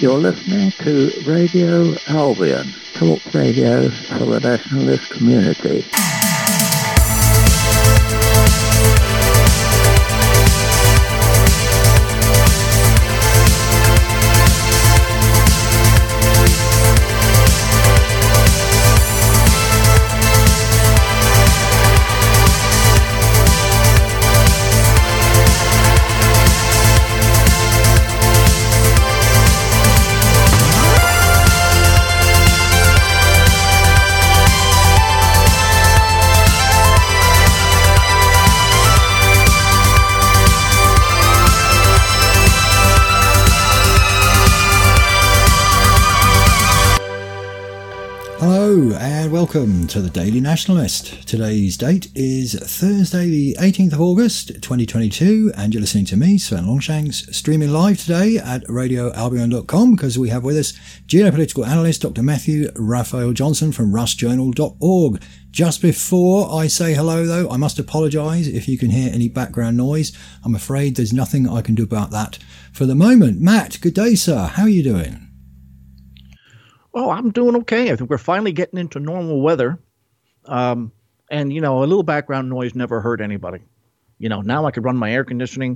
You're listening to Radio Albion, talk radio for the nationalist community. Hello and welcome to the Daily Nationalist. Today's date is Thursday the 18th of August 2022 and you're listening to me, Sven Longshanks, streaming live today at radioalbion.com because we have with us geopolitical analyst Dr. Matthew Raphael Johnson from rustjournal.org. Just before I say hello though, I must apologise if you can hear any background noise. I'm afraid there's nothing I can do about that for the moment. Matt, good day sir, how are you doing? Oh, I'm doing okay. I think we're finally getting into normal weather. And, you know, a little background noise never hurt anybody. You know, now I could run my air conditioning.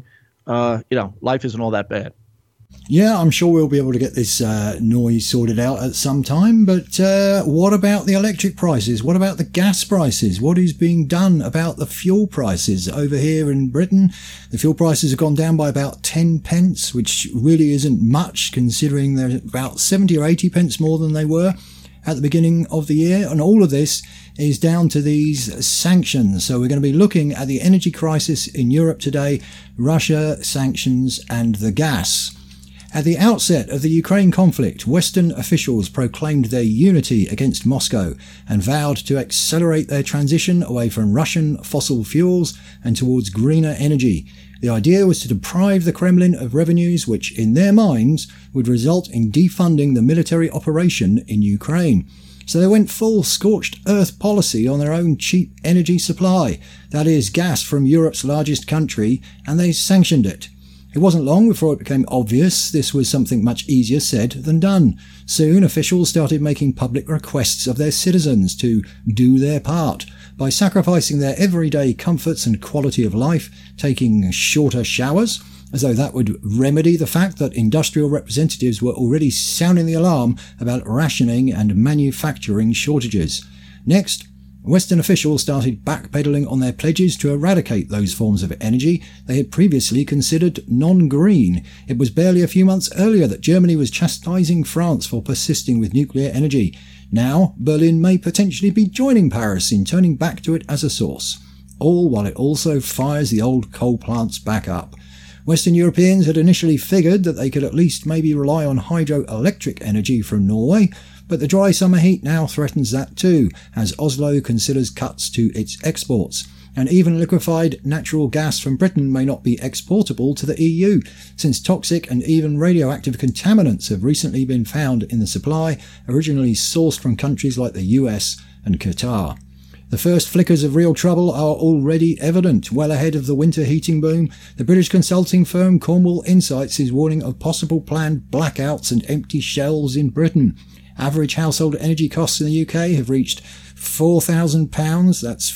Life isn't all that bad. Yeah, I'm sure we'll be able to get this noise sorted out at some time. But what about the electric prices? What about the gas prices? What is being done about the fuel prices over here in Britain? The fuel prices have gone down by about 10 pence, which really isn't much considering they're about 70 or 80 pence more than they were at the beginning of the year. And all of this is down to these sanctions. So we're going to be looking at the energy crisis in Europe today, Russia, sanctions and the gas. At the outset of the Ukraine conflict, Western officials proclaimed their unity against Moscow and vowed to accelerate their transition away from Russian fossil fuels and towards greener energy. The idea was to deprive the Kremlin of revenues which, in their minds, would result in defunding the military operation in Ukraine. So they went full scorched earth policy on their own cheap energy supply, that is, gas from Europe's largest country, and they sanctioned it. It wasn't long before it became obvious this was something much easier said than done. Soon officials started making public requests of their citizens to do their part by sacrificing their everyday comforts and quality of life, taking shorter showers, as though that would remedy the fact that industrial representatives were already sounding the alarm about rationing and manufacturing shortages. Next, Western officials started backpedaling on their pledges to eradicate those forms of energy they had previously considered non-green. It was barely a few months earlier that Germany was chastising France for persisting with nuclear energy. Now, Berlin may potentially be joining Paris in turning back to it as a source, all while it also fires the old coal plants back up. Western Europeans had initially figured that they could at least maybe rely on hydroelectric energy from Norway, but the dry summer heat now threatens that too, as Oslo considers cuts to its exports. And even liquefied natural gas from Britain may not be exportable to the EU, since toxic and even radioactive contaminants have recently been found in the supply, originally sourced from countries like the US and Qatar. The first flickers of real trouble are already evident. Well ahead of the winter heating boom, the British consulting firm Cornwall Insights is warning of possible planned blackouts and empty shelves in Britain. Average household energy costs in the UK have reached £4,000, that's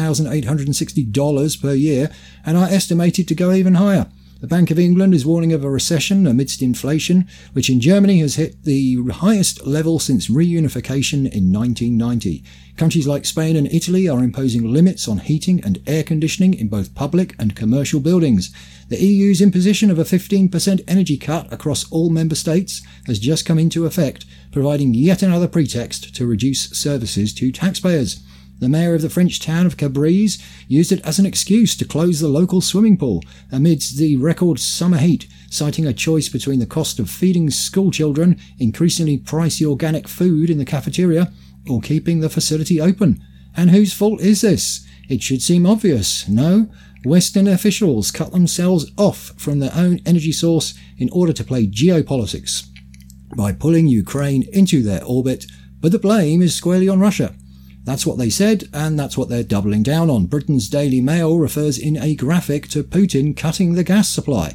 $4,860 per year, and are estimated to go even higher. The Bank of England is warning of a recession amidst inflation, which in Germany has hit the highest level since reunification in 1990. Countries like Spain and Italy are imposing limits on heating and air conditioning in both public and commercial buildings. The EU's imposition of a 15% energy cut across all member states has just come into effect, providing yet another pretext to reduce services to taxpayers. The mayor of the French town of Cabriès used it as an excuse to close the local swimming pool amidst the record summer heat, citing a choice between the cost of feeding school children increasingly pricey organic food in the cafeteria or keeping the facility open. And whose fault is this? It should seem obvious, no? Western officials cut themselves off from their own energy source in order to play geopolitics by pulling Ukraine into their orbit, but the blame is squarely on Russia. That's what they said, and that's what they're doubling down on. Britain's Daily Mail refers in a graphic to Putin cutting the gas supply.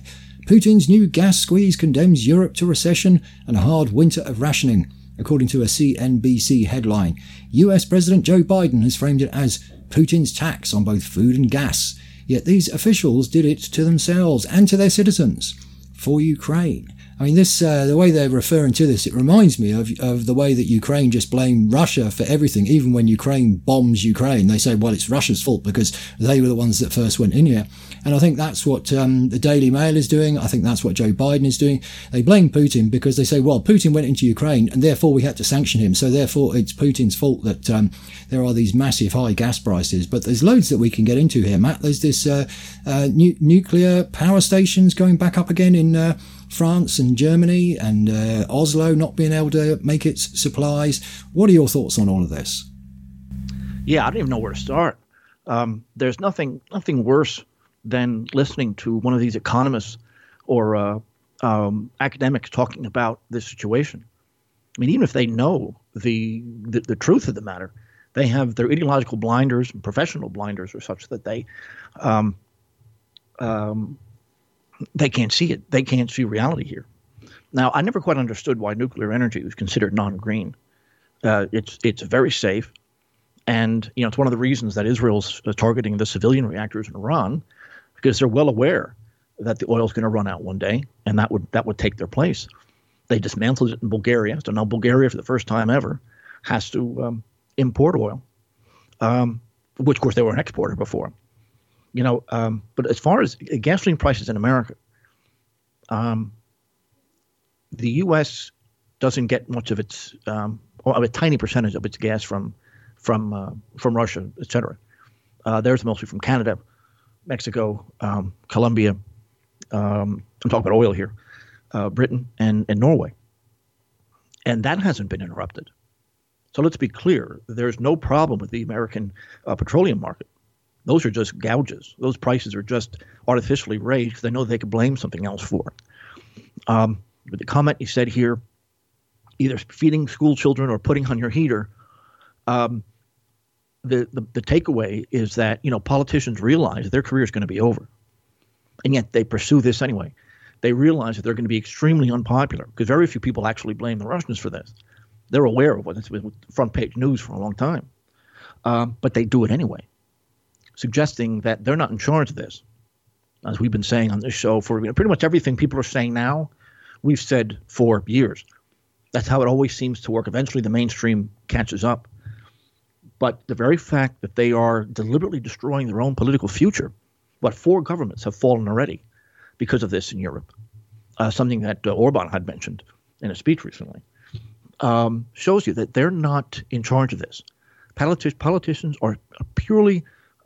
Putin's new gas squeeze condemns Europe to recession and a hard winter of rationing, according to a CNBC headline. US President Joe Biden has framed it as Putin's tax on both food and gas. Yet these officials did it to themselves and to their citizens for Ukraine. I mean, this the way they're referring to this, it reminds me of the way that Ukraine just blame Russia for everything. Even when Ukraine bombs Ukraine, they say, well, it's Russia's fault because they were the ones that first went in here. And I think that's what the Daily Mail is doing. I think that's what Joe Biden is doing. They blame Putin because they say, well, Putin went into Ukraine and therefore we had to sanction him. So therefore it's Putin's fault that there are these massive high gas prices. But there's loads that we can get into here, Matt. There's this nuclear power stations going back up again in France and Germany, and Oslo not being able to make its supplies. What are your thoughts on all of this? Yeah, I don't even know where to start. There's nothing worse than listening to one of these economists or academics talking about this situation. I mean, even if they know the truth of the matter, they have their ideological blinders and professional blinders are such that they can't see it. They can't see reality here. Now, I never quite understood why nuclear energy was considered non-green. It's very safe, and it's one of the reasons that Israel's targeting the civilian reactors in Iran, because they're well aware that the oil is going to run out one day, and that would take their place. They dismantled it in Bulgaria, so now Bulgaria, for the first time ever, has to import oil, which of course they were an exporter before. But as far as gasoline prices in America, the U.S. doesn't get much of its, or a tiny percentage of its gas from Russia, et cetera. Theirs mostly from Canada, Mexico, Colombia. I'm talking about oil here, Britain and Norway, and that hasn't been interrupted. So let's be clear: there's no problem with the American petroleum market. Those are just gouges. Those prices are just artificially raised because they know they could blame something else for it. But the comment you said here, either feeding school children or putting on your heater, the takeaway is that politicians realize their career is going to be over, and yet they pursue this anyway. They realize that they're going to be extremely unpopular because very few people actually blame the Russians for this. They're aware of it. It's been front page news for a long time, but they do it anyway, suggesting that they're not in charge of this. As we've been saying on this show for pretty much everything people are saying now, we've said for years. That's how it always seems to work. Eventually the mainstream catches up. But the very fact that they are deliberately destroying their own political future, 4 governments have fallen already because of this in Europe, something that Orban had mentioned in a speech recently, shows you that they're not in charge of this. Politicians are purely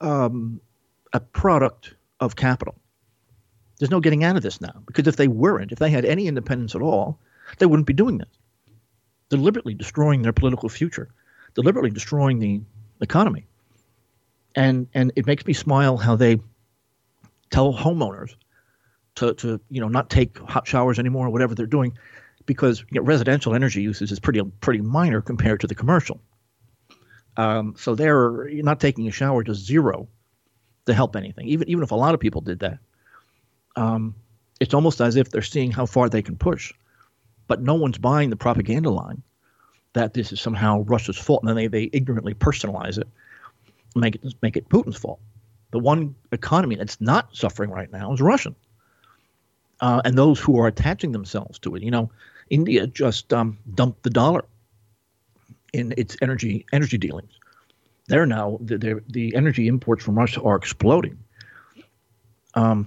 a product of capital. There's no getting out of this now, because if they had any independence at all, they wouldn't be doing this. Deliberately destroying their political future, deliberately destroying the economy. And it makes me smile how they tell homeowners to not take hot showers anymore or whatever they're doing, because residential energy usage is pretty minor compared to the commercial. So they're not taking a shower to zero to help anything. Even if a lot of people did that, it's almost as if they're seeing how far they can push. But no one's buying the propaganda line that this is somehow Russia's fault, and then they ignorantly personalize it, make it Putin's fault. The one economy that's not suffering right now is Russian, and those who are attaching themselves to it. India just dumped the dollar in its energy dealings. They're now the energy imports from Russia are exploding. And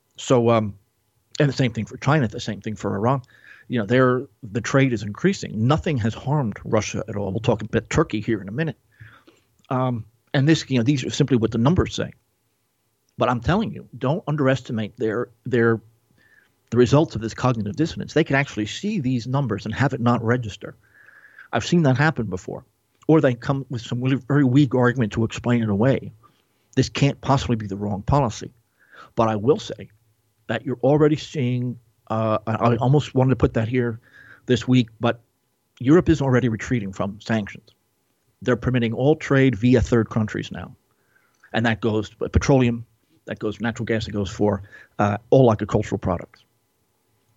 the same thing for China, the same thing for Iran. The trade is increasing. Nothing has harmed Russia at all. We'll talk about Turkey here in a minute. And this, these are simply what the numbers say. But I'm telling you, don't underestimate the results of this cognitive dissonance. They can actually see these numbers and have it not register. I've seen that happen before. Or they come with some really very weak argument to explain it away. This can't possibly be the wrong policy. But I will say that you're already seeing, I almost wanted to put that here this week, but Europe is already retreating from sanctions. They're permitting all trade via third countries now. And that goes petroleum, that goes natural gas, that goes for all agricultural products.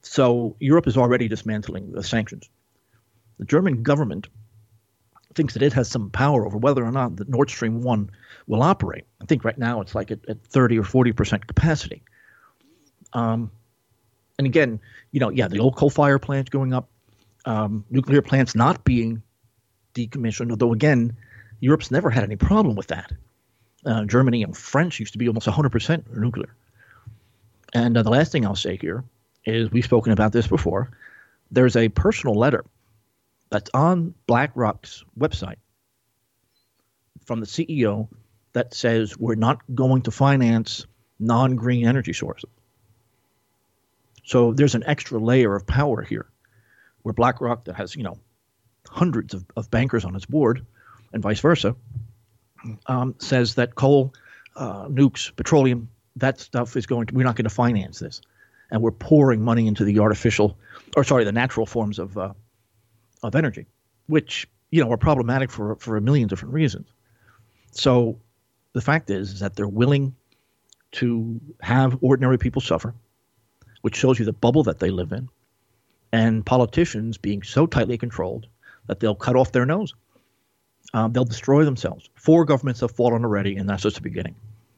So Europe is already dismantling the sanctions. The German government thinks that it has some power over whether or not the Nord Stream 1 will operate. I think right now it's like at 30 or 40% capacity. And again, the old coal-fired plants going up, nuclear plants not being decommissioned, although again, Europe's never had any problem with that. Germany and France used to be almost 100% nuclear. And the last thing I'll say here is, we've spoken about this before, there's a personal letter that's on BlackRock's website from the CEO that says we're not going to finance non-green energy sources. So there's an extra layer of power here, where BlackRock, that has hundreds of bankers on its board, and vice versa, says that coal, nukes, petroleum, that stuff we're not going to finance this, and we're pouring money into the the natural forms of energy, which are problematic for a million different reasons. So the fact is that they're willing to have ordinary people suffer, which shows you the bubble that they live in, and politicians being so tightly controlled that they'll cut off their nose. They'll destroy themselves. 4 governments have fallen already, and that's just the beginning.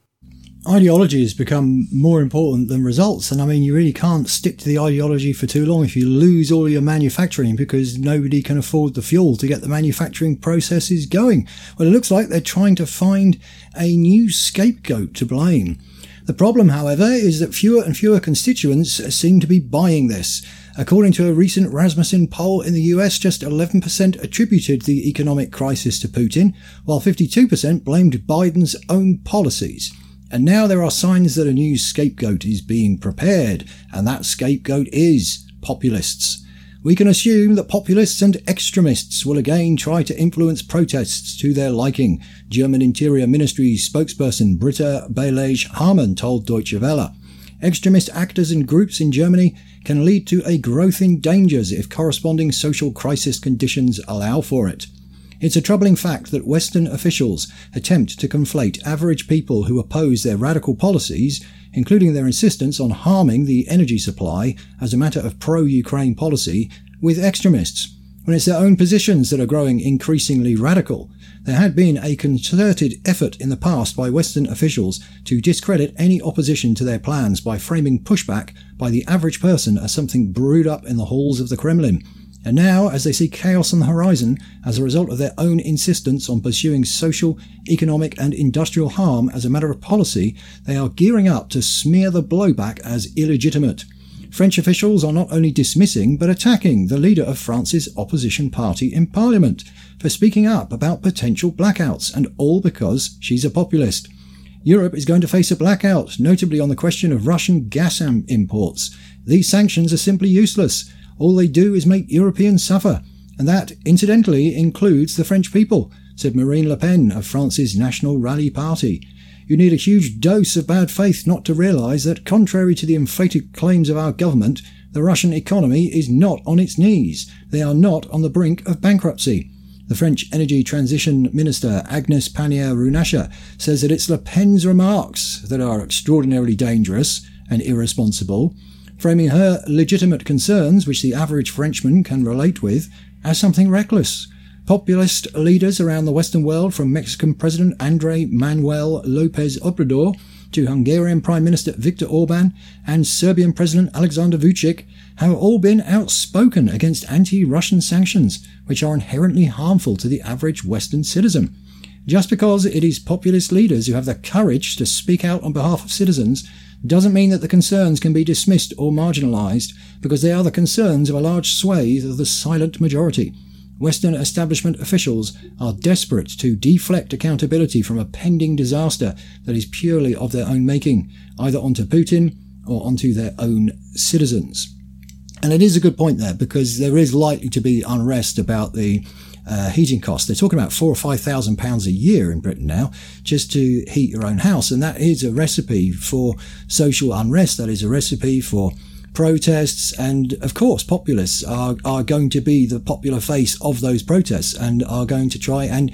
Ideology has become more important than results. And I mean, you really can't stick to the ideology for too long if you lose all your manufacturing because nobody can afford the fuel to get the manufacturing processes going. Well, it looks like they're trying to find a new scapegoat to blame. The problem, however, is that fewer and fewer constituents seem to be buying this. According to a recent Rasmussen poll in the US, just 11% attributed the economic crisis to Putin, while 52% blamed Biden's own policies. And now there are signs that a new scapegoat is being prepared, and that scapegoat is populists. We can assume that populists and extremists will again try to influence protests to their liking, German Interior Ministry spokesperson Britta Beilage-Harman told Deutsche Welle. Extremist actors and groups in Germany can lead to a growth in dangers if corresponding social crisis conditions allow for it. It's a troubling fact that Western officials attempt to conflate average people who oppose their radical policies, including their insistence on harming the energy supply as a matter of pro-Ukraine policy, with extremists, when it's their own positions that are growing increasingly radical. There had been a concerted effort in the past by Western officials to discredit any opposition to their plans by framing pushback by the average person as something brewed up in the halls of the Kremlin. And now, as they see chaos on the horizon as a result of their own insistence on pursuing social, economic and industrial harm as a matter of policy, they are gearing up to smear the blowback as illegitimate. French officials are not only dismissing but attacking the leader of France's opposition party in parliament for speaking up about potential blackouts, and all because she's a populist. Europe is going to face a blackout, notably on the question of Russian gas imports. These sanctions are simply useless. All they do is make Europeans suffer, and that, incidentally, includes the French people, said Marine Le Pen of France's National Rally Party. You need a huge dose of bad faith not to realise that, contrary to the inflated claims of our government, the Russian economy is not on its knees. They are not on the brink of bankruptcy. The French Energy Transition Minister Agnès Pannier-Runacher says that it's Le Pen's remarks that are extraordinarily dangerous and irresponsible, framing her legitimate concerns, which the average Frenchman can relate with, as something reckless. Populist leaders around the Western world, from Mexican President Andrés Manuel López Obrador to Hungarian Prime Minister Viktor Orban and Serbian President Alexander Vučić, have all been outspoken against anti-Russian sanctions, which are inherently harmful to the average Western citizen. Just because it is populist leaders who have the courage to speak out on behalf of citizens doesn't mean that the concerns can be dismissed or marginalised, because they are the concerns of a large swathe of the silent majority. Western establishment officials are desperate to deflect accountability from a pending disaster that is purely of their own making, either onto Putin or onto their own citizens. And it is a good point there, because there is likely to be unrest about the heating costs. They're talking about £4,000 or £5,000 a year in Britain now just to heat your own house, and that is a recipe for social unrest. That is a recipe for protests, and of course populists are going to be the popular face of those protests and are going to try and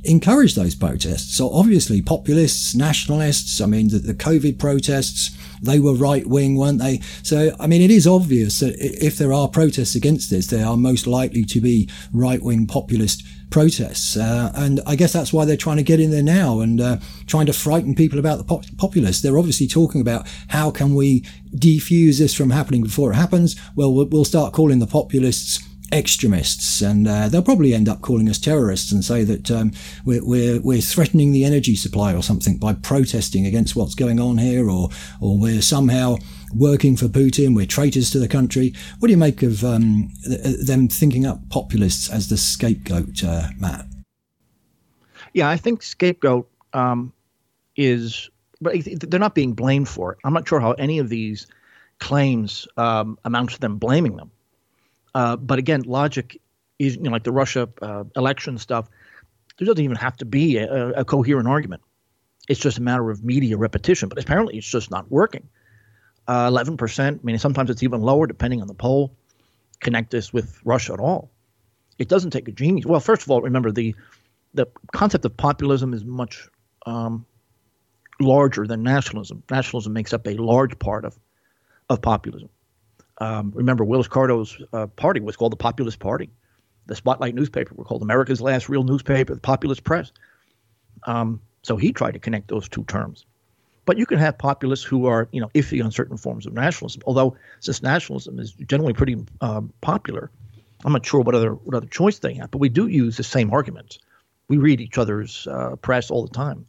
encouraged those protests. So obviously populists, nationalists, I mean, the COVID protests, they were right-wing, weren't they? So, I mean, it is obvious that if there are protests against this, they are most likely to be right-wing populist protests. And I guess that's why they're trying to get in there now and trying to frighten people about the populists. They're obviously talking about how can we defuse this from happening before it happens. Well, we'll start calling the populists extremists, and they'll probably end up calling us terrorists and say that we're threatening the energy supply or something by protesting against what's going on here, or we're somehow working for Putin, we're traitors to the country. What do you make of them thinking up populists as the scapegoat, Matt? Yeah, I think scapegoat is, but they're not being blamed for it. I'm not sure how any of these claims amount to them blaming them. But again, logic is, like the Russia election stuff, there doesn't even have to be a coherent argument. It's just a matter of media repetition. But apparently it's just not working. 11%, I mean, sometimes it's even lower depending on the poll, connect this with Russia at all. It doesn't take a genius. Well, first of all, remember the concept of populism is much larger than nationalism. Nationalism makes up a large part of populism. Remember, Willis Carto's party was called the Populist Party. The Spotlight newspaper was called America's Last Real Newspaper, the Populist Press. So he tried to connect those two terms. But you can have populists who are, iffy on certain forms of nationalism. Although, since nationalism is generally pretty popular, I'm not sure what other choice they have. But we do use the same arguments. We read each other's press all the time.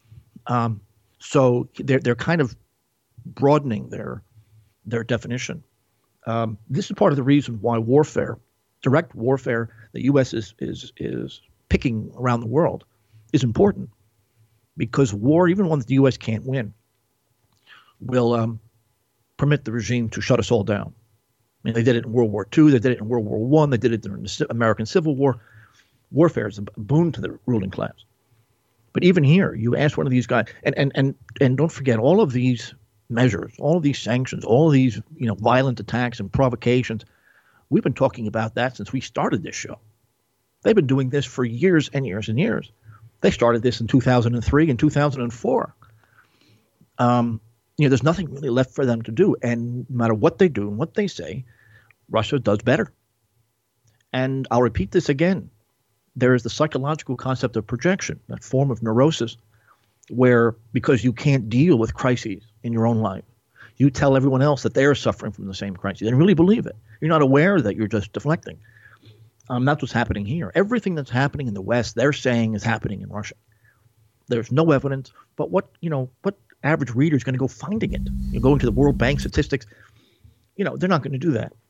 So they're kind of broadening their definition. This is part of the reason why direct warfare, the U.S. is picking around the world, is important. Because war, even one that the U.S. can't win, will permit the regime to shut us all down. I mean, they did it in World War II. They did it in World War I. They did it during the American Civil War. Warfare is a boon to the ruling class. But even here, you ask one of these guys, and don't forget, all of these measures, all of these sanctions, all of these violent attacks and provocations, we've been talking about that since we started this show. They've been doing this for years and years and years. They started this in 2003 and 2004. There's nothing really left for them to do. And no matter what they do and what they say, Russia does better. And I'll repeat this again. There is the psychological concept of projection, that form of neurosis, where because you can't deal with crises in your own life, you tell everyone else that they're suffering from the same crisis and really believe it. You're not aware that you're just deflecting. That's what's happening here. Everything that's happening in the West, they're saying is happening in Russia. There's no evidence, but what average reader is going to go finding it? You go into the World Bank statistics, they're not going to do that.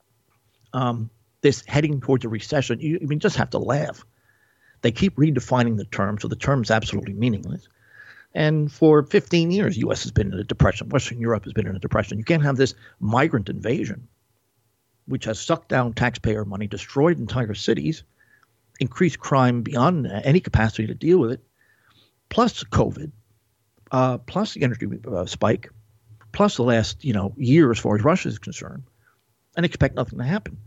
This heading towards a recession, you just have to laugh. They keep redefining the term, so the term's absolutely meaningless. And for 15 years, U.S. has been in a depression. Western Europe has been in a depression. You can't have this migrant invasion, which has sucked down taxpayer money, destroyed entire cities, increased crime beyond any capacity to deal with it, plus COVID, plus the energy spike, plus the last year as far as Russia is concerned, and expect nothing to happen.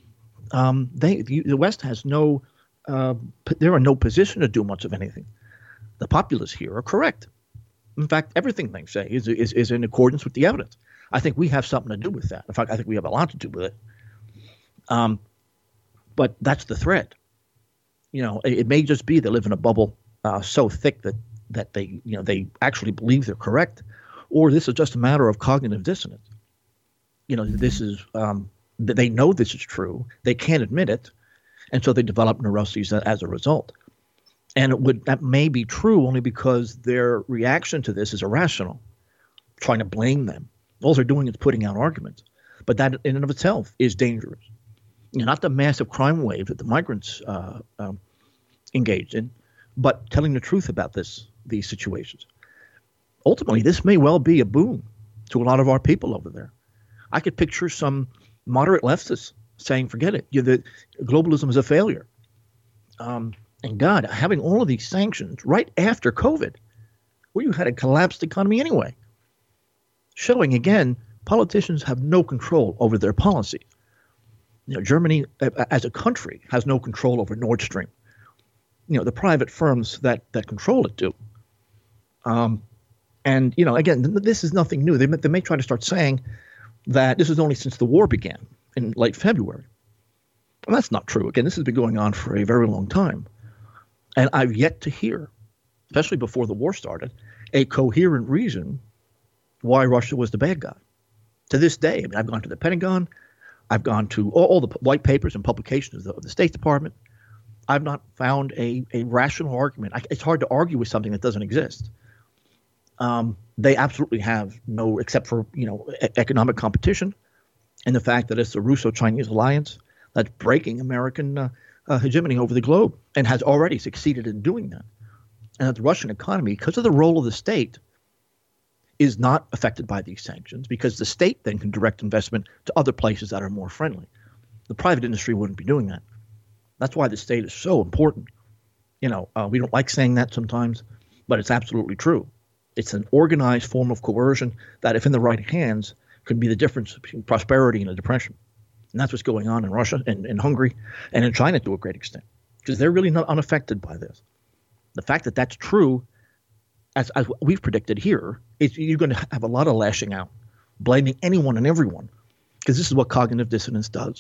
The West has they're in no position to do much of anything. The populists here are correct. In fact, everything they say is in accordance with the evidence. I think we have something to do with that. In fact, I think we have a lot to do with it. But that's the threat. It may just be they live in a bubble so thick that they actually believe they're correct, or this is just a matter of cognitive dissonance. This is they know this is true. They can't admit it, and so they develop neuroses as a result. And that may be true only because their reaction to this is irrational, trying to blame them. All they're doing is putting out arguments. But that in and of itself is dangerous. Not the massive crime wave that the migrants engaged in, but telling the truth about these situations. Ultimately, this may well be a boon to a lot of our people over there. I could picture some moderate leftists saying, forget it, globalism is a failure. And God, having all of these sanctions right after COVID, where you had a collapsed economy anyway, showing, again, politicians have no control over their policies. Germany, as a country, has no control over Nord Stream. the private firms that control it do. And again, this is nothing new. They may try to start saying that this is only since the war began in late February. And that's not true. Again, this has been going on for a very long time. And I've yet to hear, especially before the war started, a coherent reason why Russia was the bad guy. To this day, I mean, I've gone to the Pentagon. I've gone to all the white papers and publications of the State Department. I've not found a rational argument. It's hard to argue with something that doesn't exist. They absolutely have no, except for, economic competition and the fact that it's a Russo-Chinese alliance that's breaking American hegemony over the globe and has already succeeded in doing that. And that the Russian economy, because of the role of the state, is not affected by these sanctions because the state then can direct investment to other places that are more friendly. The private industry wouldn't be doing that. That's why the state is so important. We don't like saying that sometimes, but it's absolutely true. It's an organized form of coercion that, if in the right hands, could be the difference between prosperity and a depression. And that's what's going on in Russia and in Hungary and in China to a great extent, because they're really not unaffected by this. The fact that that's true, as we've predicted here, is you're going to have a lot of lashing out, blaming anyone and everyone, because this is what cognitive dissonance does.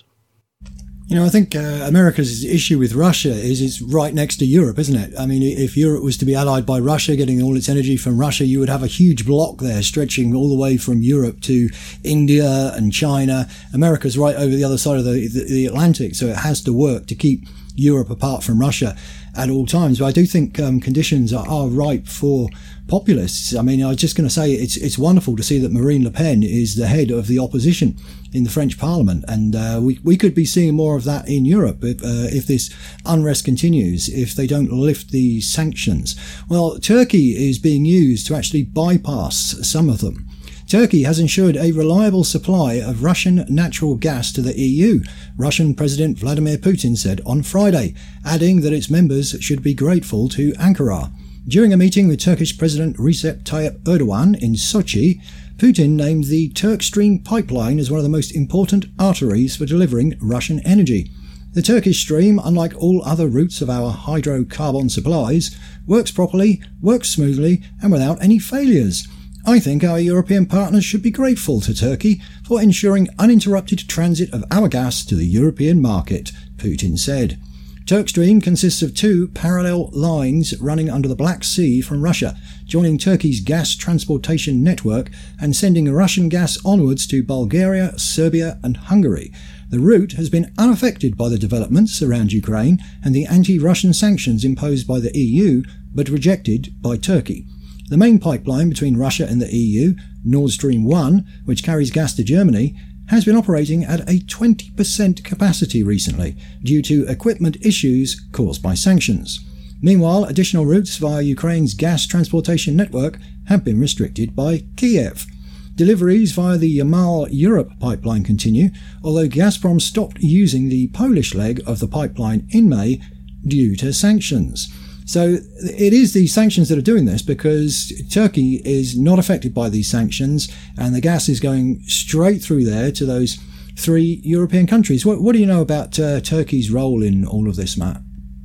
I think America's issue with Russia is it's right next to Europe, isn't it? I mean, if Europe was to be allied by Russia, getting all its energy from Russia, you would have a huge block there stretching all the way from Europe to India and China. America's right over the other side of the Atlantic, so it has to work to keep Europe apart from Russia at all times. But I do think conditions are ripe for populists. I mean, I was just going to say it's wonderful to see that Marine Le Pen is the head of the opposition in the French Parliament, and we could be seeing more of that in Europe if this unrest continues, if they don't lift the sanctions. Well, Turkey is being used to actually bypass some of them. Turkey has ensured a reliable supply of Russian natural gas to the EU, Russian President Vladimir Putin said on Friday, adding that its members should be grateful to Ankara. During a meeting with Turkish President Recep Tayyip Erdogan in Sochi, Putin named the Turk Stream pipeline as one of the most important arteries for delivering Russian energy. The Turkish Stream, unlike all other routes of our hydrocarbon supplies, works properly, works smoothly, and without any failures. I think our European partners should be grateful to Turkey for ensuring uninterrupted transit of our gas to the European market, Putin said. Turkstream consists of two parallel lines running under the Black Sea from Russia, joining Turkey's gas transportation network and sending Russian gas onwards to Bulgaria, Serbia and Hungary. The route has been unaffected by the developments around Ukraine and the anti-Russian sanctions imposed by the EU, but rejected by Turkey. The main pipeline between Russia and the EU, Nord Stream 1, which carries gas to Germany, has been operating at a 20% capacity recently due to equipment issues caused by sanctions. Meanwhile, additional routes via Ukraine's gas transportation network have been restricted by Kiev. Deliveries via the Yamal-Europe pipeline continue, although Gazprom stopped using the Polish leg of the pipeline in May due to sanctions. So it is these sanctions that are doing this, because Turkey is not affected by these sanctions and the gas is going straight through there to those three European countries. What do you know about Turkey's role in all of this, Matt?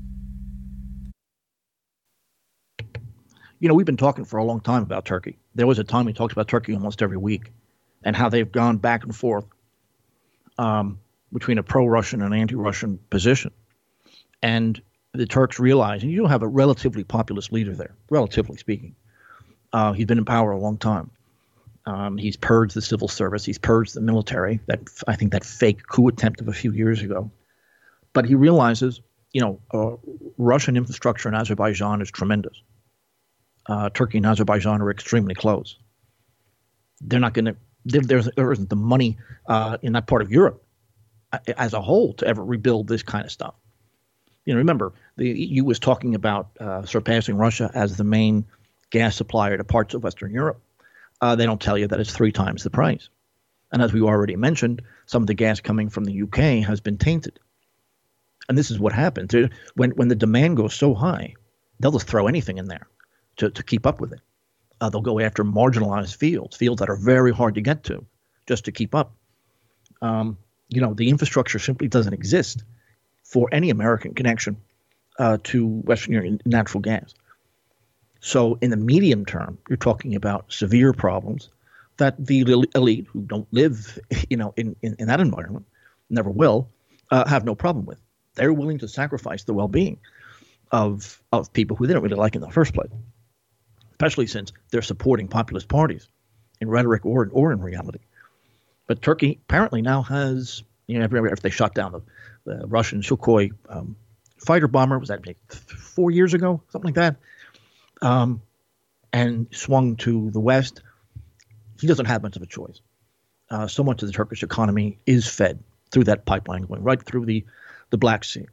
We've been talking for a long time about Turkey. There was a time we talked about Turkey almost every week and how they've gone back and forth between a pro-Russian and anti-Russian position. And the Turks realize, and you have a relatively populist leader there, relatively speaking. He's been in power a long time. He's purged the civil service. He's purged the military. I think that fake coup attempt of a few years ago. But he realizes, Russian infrastructure in Azerbaijan is tremendous. Turkey and Azerbaijan are extremely close. They're not going to. There isn't the money in that part of Europe as a whole to ever rebuild this kind of stuff. Remember, the EU was talking about surpassing Russia as the main gas supplier to parts of Western Europe. They don't tell you that it's 3 times the price. And as we already mentioned, some of the gas coming from the UK has been tainted. And this is what happens. When the demand goes so high, they'll just throw anything in there to keep up with it. They'll go after marginalized fields that are very hard to get to just to keep up. The infrastructure simply doesn't exist for any American connection to Western Europe in natural gas. So in the medium term, you're talking about severe problems that the elite who don't live, in that environment, never will, have no problem with. They're willing to sacrifice the well-being of people who they don't really like in the first place, especially since they're supporting populist parties in rhetoric or in reality. But Turkey apparently now has, after they shot down the Russian Sukhoi fighter bomber, was that 4 years ago, something like that, and swung to the west, he doesn't have much of a choice. So much of the Turkish economy is fed through that pipeline going right through the Black Sea.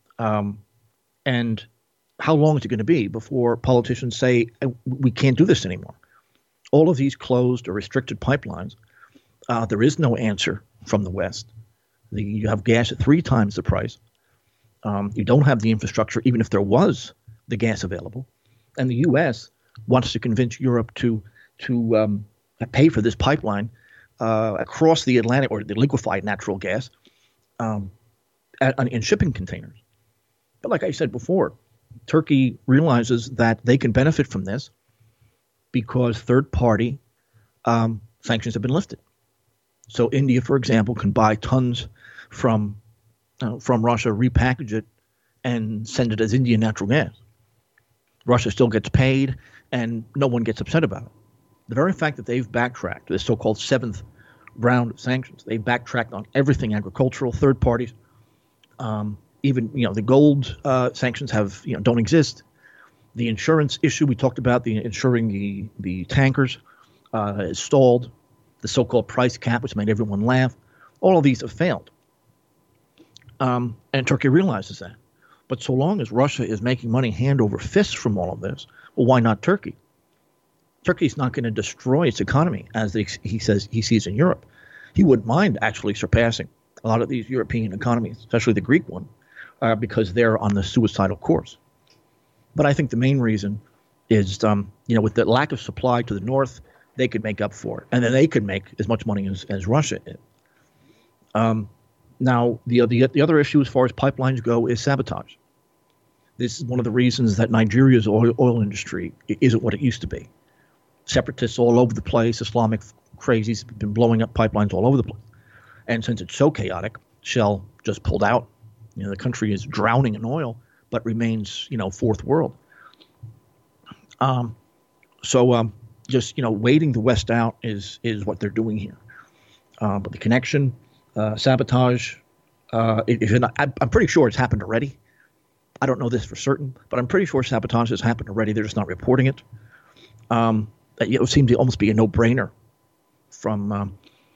And how long is it going to be before politicians say, we can't do this anymore? All of these closed or restricted pipelines, there is no answer from the West. You have gas at 3 times the price. You don't have the infrastructure, even if there was the gas available. And the U.S. wants to convince Europe to pay for this pipeline across the Atlantic, or the liquefied natural gas, in shipping containers. But like I said before, Turkey realizes that they can benefit from this because third-party sanctions have been lifted. So India, for example, can buy tons from Russia, repackage it, and send it as Indian natural gas. Russia still gets paid, and no one gets upset about it. The very fact that they've backtracked, this so-called 7th round of sanctions, they backtracked on everything agricultural, third parties. Even the gold sanctions don't exist. The insurance issue we talked about, the insuring the tankers, is stalled. The so-called price cap, which made everyone laugh, all of these have failed. And Turkey realizes that. But so long as Russia is making money hand over fist from all of this, well, why not Turkey? Turkey's not going to destroy its economy, as he says he sees in Europe. He wouldn't mind actually surpassing a lot of these European economies, especially the Greek one, because they're on the suicidal course. But I think the main reason is, with the lack of supply to the north, they could make up for it. And then they could make as much money as Russia did. Now, the other issue as far as pipelines go is sabotage. This is one of the reasons that Nigeria's oil industry isn't what it used to be. Separatists all over the place, Islamic crazies have been blowing up pipelines all over the place. And since it's so chaotic, Shell just pulled out. The country is drowning in oil, but remains, fourth world. Just waiting the West out is what they're doing here. But the connection, sabotage, I'm pretty sure it's happened already. I don't know this for certain, but I'm pretty sure sabotage has happened already. They're just not reporting it. It seems to almost be a no-brainer from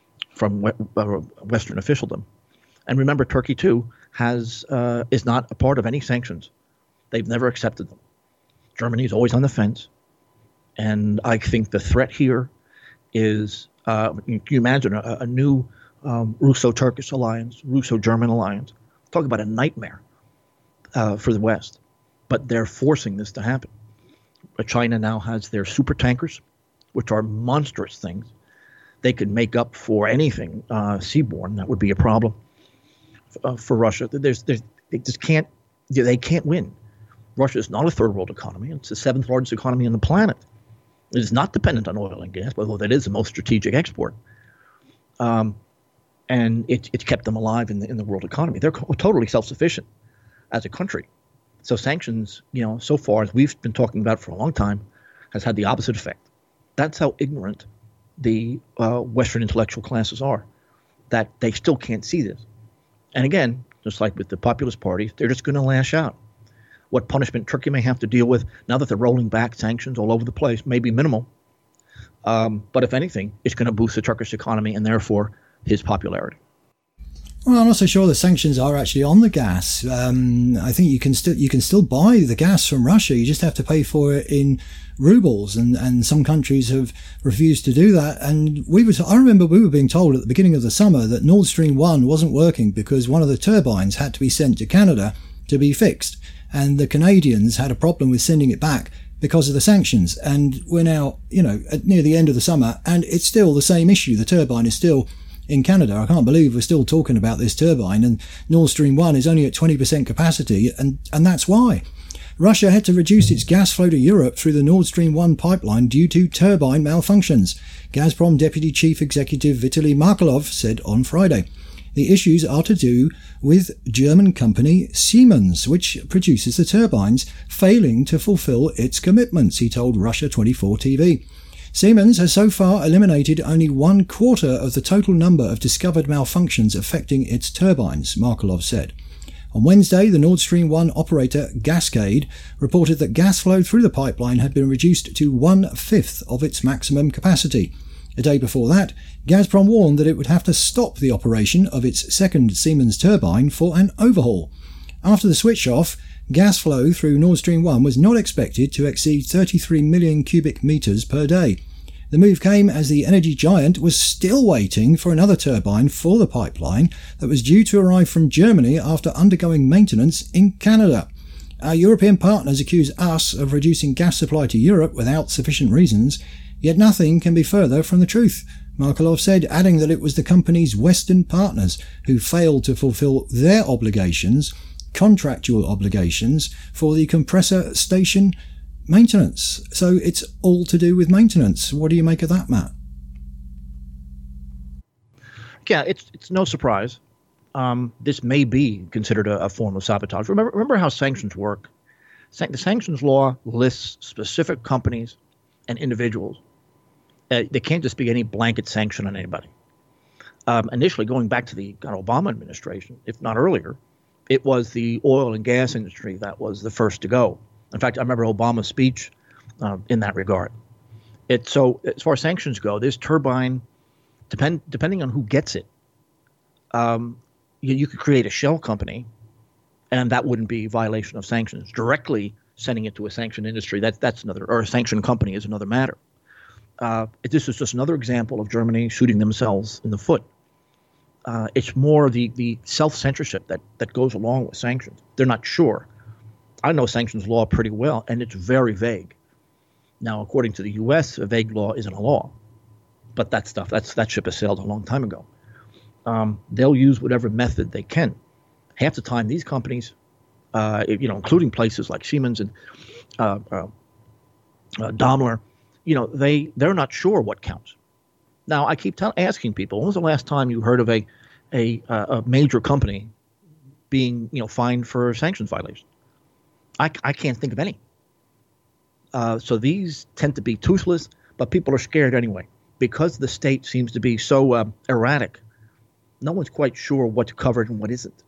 Western officialdom. And remember, Turkey too is not a part of any sanctions. They've never accepted them. Germany's always on the fence. And I think the threat here is, you imagine a new Russo-Turkish alliance, Russo-German alliance. Talk about a nightmare for the West. But they're forcing this to happen. China now has their super tankers, which are monstrous things. They could make up for anything seaborne. That would be a problem for Russia. They can't win. Russia is not a third world economy. It's the 7th largest economy on the planet. It is not dependent on oil and gas, although that is the most strategic export. And it's kept them alive in the world economy. They're totally self-sufficient as a country. So sanctions, so far as we've been talking about for a long time, has had the opposite effect. That's how ignorant the Western intellectual classes are, that they still can't see this. And again, just like with the populist parties, they're just going to lash out. What punishment Turkey may have to deal with now that they're rolling back sanctions all over the place may be minimal. But if anything, it's going to boost the Turkish economy and therefore his popularity. Well, I'm not so sure the sanctions are actually on the gas. I think you can still buy the gas from Russia. You just have to pay for it in rubles, and some countries have refused to do that. And I remember we were being told at the beginning of the summer that Nord Stream 1 wasn't working because one of the turbines had to be sent to Canada to be fixed, and the Canadians had a problem with sending it back because of the sanctions. And we're now, near the end of the summer, and it's still the same issue. The turbine is still in Canada. I can't believe we're still talking about this turbine, and Nord Stream 1 is only at 20% capacity, and that's why. Russia had to reduce its gas flow to Europe through the Nord Stream 1 pipeline due to turbine malfunctions, Gazprom Deputy Chief Executive Vitaly Markelov said on Friday. The issues are to do with German company Siemens, which produces the turbines, failing to fulfill its commitments, he told Russia 24 TV. Siemens has so far eliminated only 1/4 of the total number of discovered malfunctions affecting its turbines, Markelov said. On Wednesday, the Nord Stream 1 operator Gascade reported that gas flow through the pipeline had been reduced to 1/5 of its maximum capacity. A day before that, Gazprom warned that it would have to stop the operation of its second Siemens turbine for an overhaul. After the switch-off, gas flow through Nord Stream 1 was not expected to exceed 33 million cubic metres per day. The move came as the energy giant was still waiting for another turbine for the pipeline that was due to arrive from Germany after undergoing maintenance in Canada. Our European partners accuse us of reducing gas supply to Europe without sufficient reasons, yet nothing can be further from the truth, Markelov said, adding that it was the company's Western partners who failed to fulfill their obligations, contractual obligations, for the compressor station maintenance. So it's all to do with maintenance. What do you make of that, Matt? Yeah, it's no surprise. This may be considered a form of sabotage. Remember how sanctions work. The sanctions law lists specific companies and individuals. They can't just be any blanket sanction on anybody. Initially, going back to the Obama administration, if not earlier, it was the oil and gas industry that was the first to go. In fact, I remember Obama's speech in that regard. So as far as sanctions go, this turbine, depending on who gets it, you could create a shell company, and that wouldn't be a violation of sanctions. Directly sending it to a sanctioned industry, that's another, or a sanctioned company is another matter. This is just another example of Germany shooting themselves in the foot. It's more the self-censorship that goes along with sanctions. They're not sure. I know sanctions law pretty well, and it's very vague. Now, according to the U.S., a vague law isn't a law, but that ship has sailed a long time ago. They'll use whatever method they can. Half the time, these companies, including places like Siemens and Daimler, they're not sure what counts. Now, I keep asking people, when was the last time you heard of a major company being fined for sanctions violations? I can't think of any. So these tend to be toothless, but people are scared anyway. Because the state seems to be so erratic, no one's quite sure what's covered and what isn't.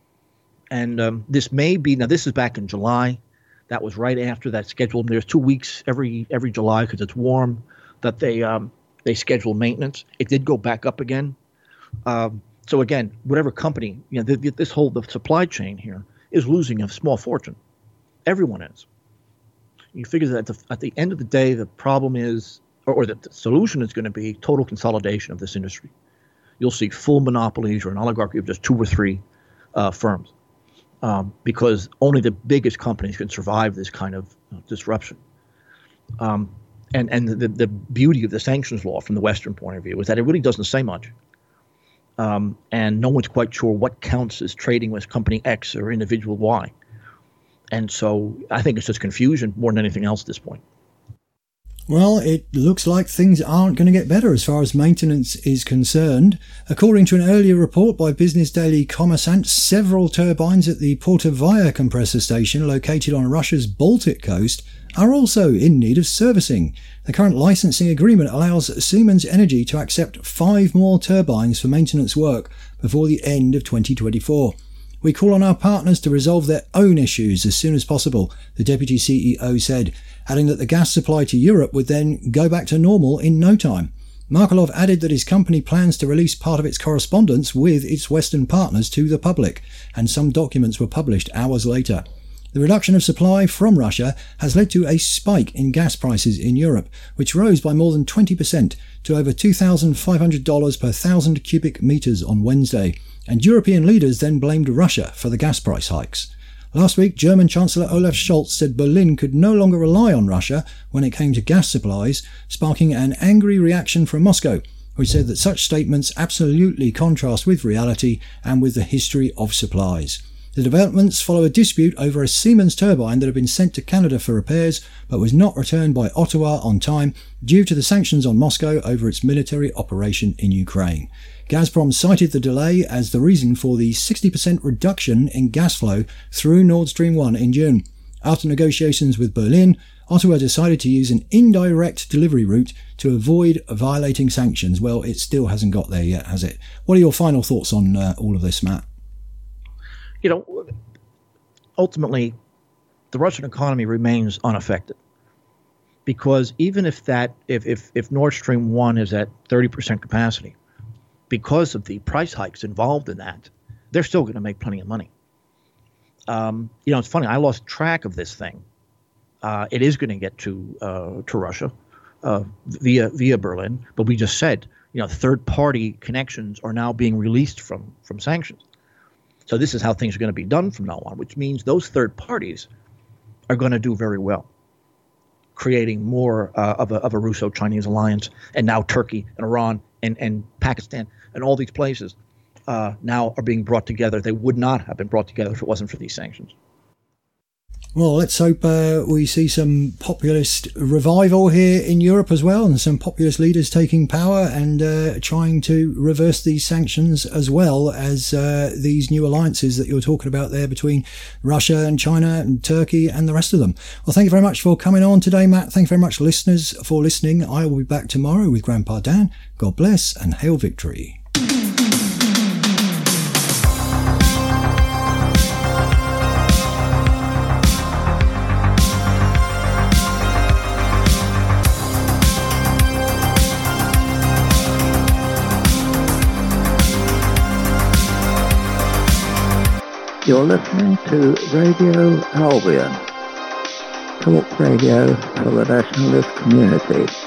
And this is back in July. That was right after that scheduled. There's 2 weeks every July because it's warm that they schedule maintenance. It did go back up again. So again, whatever company, the supply chain here is losing a small fortune. Everyone is. You figure that at the end of the day, the problem is, or the solution is going to be total consolidation of this industry. You'll see full monopolies or an oligarchy of just 2 or 3 firms, because only the biggest companies can survive this kind of disruption. And the beauty of the sanctions law from the Western point of view is that it really doesn't say much. And no one's quite sure what counts as trading with company X or individual Y. And so I think it's just confusion more than anything else at this point. Well, it looks like things aren't going to get better as far as maintenance is concerned. According to an earlier report by Business Daily Kommersant, several turbines at the Portovaya compressor station located on Russia's Baltic coast are also in need of servicing. The current licensing agreement allows Siemens Energy to accept 5 more turbines for maintenance work before the end of 2024. We call on our partners to resolve their own issues as soon as possible, the Deputy CEO said, adding that the gas supply to Europe would then go back to normal in no time. Markelov added that his company plans to release part of its correspondence with its Western partners to the public, and some documents were published hours later. The reduction of supply from Russia has led to a spike in gas prices in Europe, which rose by more than 20% to over $2,500 per 1,000 cubic metres on Wednesday, and European leaders then blamed Russia for the gas price hikes. Last week, German Chancellor Olaf Scholz said Berlin could no longer rely on Russia when it came to gas supplies, sparking an angry reaction from Moscow, who said that such statements absolutely contrast with reality and with the history of supplies. The developments follow a dispute over a Siemens turbine that had been sent to Canada for repairs but was not returned by Ottawa on time due to the sanctions on Moscow over its military operation in Ukraine. Gazprom cited the delay as the reason for the 60% reduction in gas flow through Nord Stream 1 in June. After negotiations with Berlin, Ottawa decided to use an indirect delivery route to avoid violating sanctions. Well, it still hasn't got there yet, has it? What are your final thoughts on all of this, Matt? You know, ultimately, the Russian economy remains unaffected because even if Nord Stream 1 is at 30% capacity, because of the price hikes involved in that, they're still going to make plenty of money. It's funny. I lost track of this thing. It is going to get to Russia via Berlin, but we just said, third-party connections are now being released from sanctions. So this is how things are going to be done from now on, which means those third parties are going to do very well, creating more of a Russo-Chinese alliance, and now Turkey and Iran and Pakistan and all these places now are being brought together. They would not have been brought together if it wasn't for these sanctions. Well, let's hope we see some populist revival here in Europe as well, and some populist leaders taking power and trying to reverse these sanctions, as well as these new alliances that you're talking about there between Russia and China and Turkey and the rest of them. Well, thank you very much for coming on today, Matt. Thank you very much, listeners, for listening. I will be back tomorrow with Grandpa Dan. God bless and hail victory. You're listening to Radio Albion, talk radio for the nationalist community.